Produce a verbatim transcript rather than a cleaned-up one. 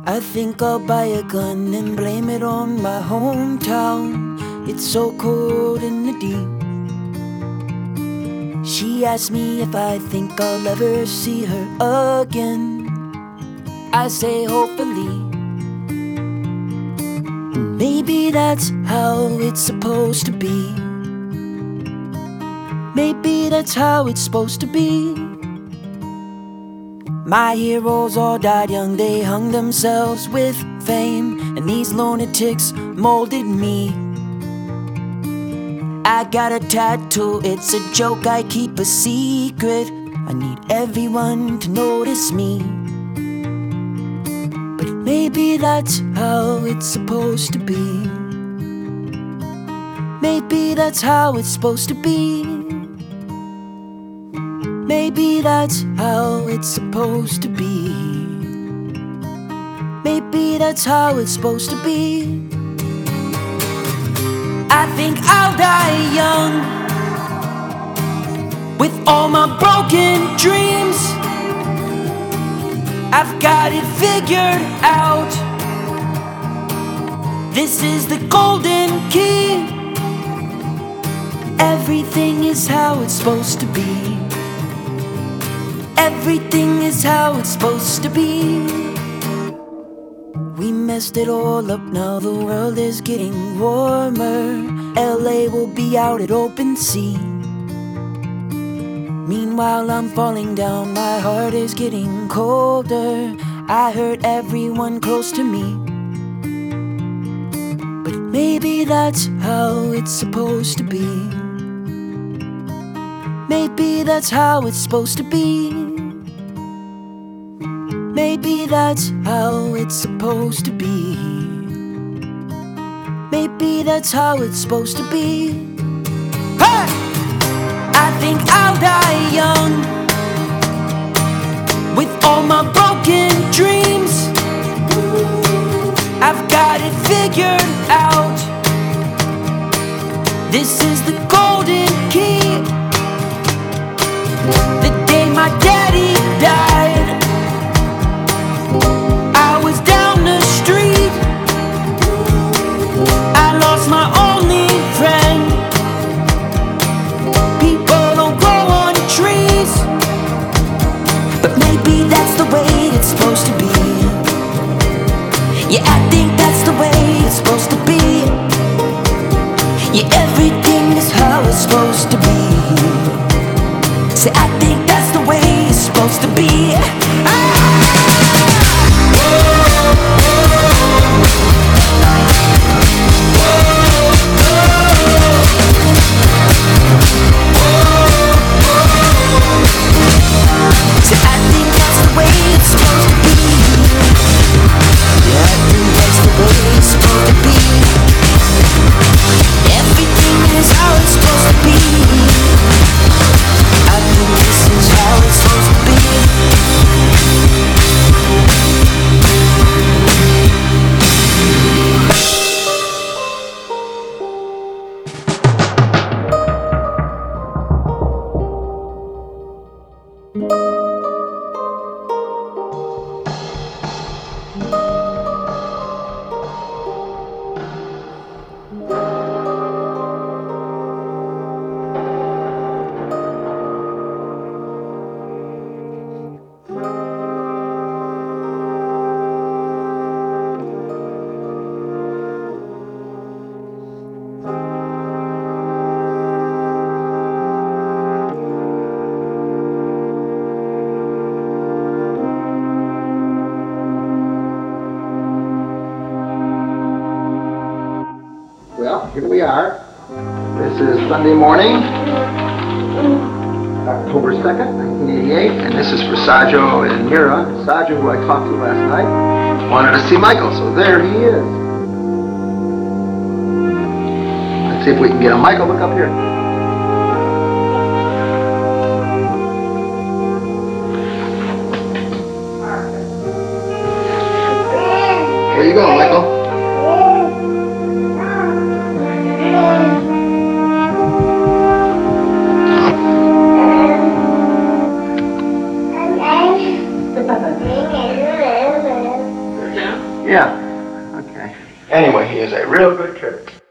I think I'll buy a gun and blame it on my hometown. It's so cold in the deep. She asked me if I think I'll ever see her again. I say hopefully. Maybe that's how it's supposed to be. Maybe that's how it's supposed to be. My heroes all died young, they hung themselves with fame, and these lunatics molded me. I got a tattoo, it's a joke, I keep a secret. I need everyone to notice me. But maybe that's how it's supposed to be. Maybe that's how it's supposed to be. Maybe that's how it's supposed to be. Maybe that's how it's supposed to be. I think I'll die young, with all my broken dreams. I've got it figured out. This is the golden key. Everything is how it's supposed to be. Everything is how it's supposed to be. We messed it all up, now the world is getting warmer. L A will be out at open sea. Meanwhile I'm falling down, my heart is getting colder. I hurt everyone close to me. But maybe that's how it's supposed to be. Maybe that's how it's supposed to be. Maybe that's how it's supposed to be. Maybe that's how it's supposed to be. Hey! I think I'll die young, with all my broken dreams. I've got it figured out. This is the golden key. The day my daddy died, I was down the street. I lost my only friend. People don't grow on trees, but maybe that's the way it's supposed to be. Yeah, I think that's the way it's supposed to be. Yeah, everything is how it's supposed to be. Say, I think that's the way it's supposed to be. Ah! Say, I think that's the way it's supposed to be. Yeah, I think that's the way it's supposed to be. Everything is how it's supposed to be. I think this is how it's supposed to be. Well, here we are. This is Sunday morning, October second, nineteen eighty-eight, and this is for Sajo and Mira. Sajo, who I talked to last night, wanted to see Michael, so there he is. Let's see if we can get him. Michael, look up here. Here you go, Michael. Yeah. Okay. Anyway, he is a real good kid.